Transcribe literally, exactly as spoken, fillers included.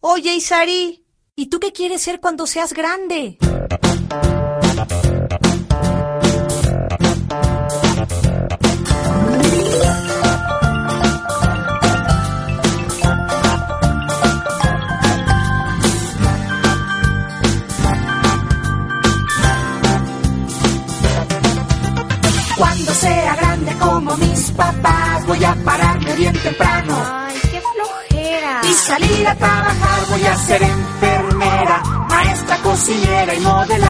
Oye, Isari, ¿y tú qué quieres ser cuando seas grande? Cuando sea grande como mis papás, voy a pararme bien temprano. Ay, qué flojera. Y salir a trabajar, voy a ser enfermera, maestra, cocinera y modelar.